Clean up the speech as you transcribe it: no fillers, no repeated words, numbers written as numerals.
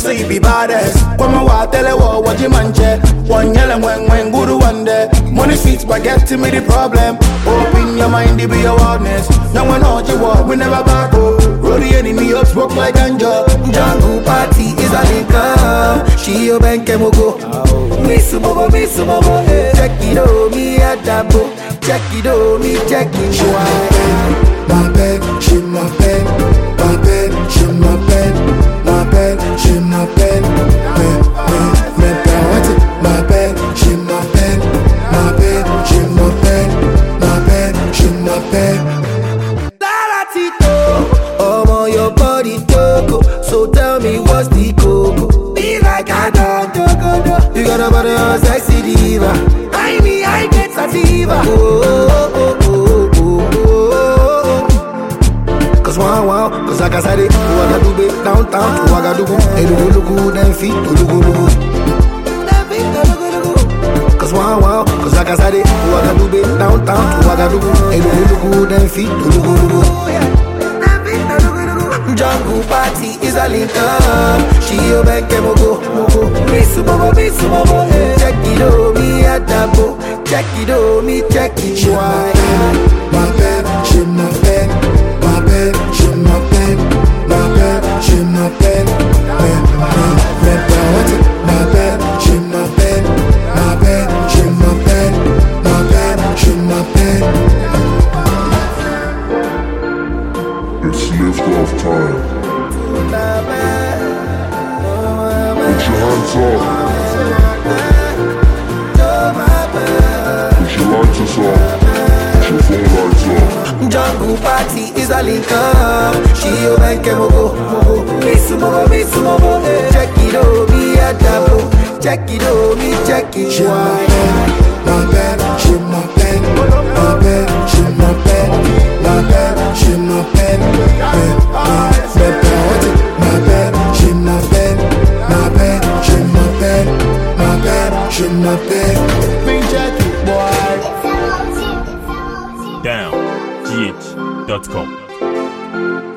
say you be badass. Come on, tell her what you manche. One yellow when good one day. Money sweet spaghetti me the problem. Open your mind to be awareness. Now when all you want, we never back up. Roll the enemy up, smoke like ganja. Jungle party is a link up. She your bank and go. Miss Bobo, check it on me at that book. Check it on me, check it. My bed, she my bed. My bed, she my bed. My bed, she my bed. My bed, she my bed. My bed, she my bed. My bed, she my bed. I'm on your body, Toko. So tell me what's the coco? Be like I don't. You got a body of a sexy diva. I get sativa. Cause wow, cause like I said it, I do be downtown, I do go, look, then feet, look. Cause wow, cause like I said it, I do be downtown, I do go, look, then feet, look. Jungle party is a link up. She your bank and go. Miss Bobo, check it on me at that book. Check it on me, check it. My bed, she my bed. My bed, she my bed. My bed, she my bed. My bed, she my bed. My bed, she my bed. My bed, she my bed. It's lift off time. Put your hands up. Put your lights us up. Put your phone lights up. Jungle party is a link up. She your bank and go. Miss Bobo, check it on me at that book. Check it on me, check it. My bed, she my bed. My bed, she my bed. My bed, she my bed. My bed, she my bed. My bed, she my bed. My bed, she my bed. Bring check it, boy. Down. GH.com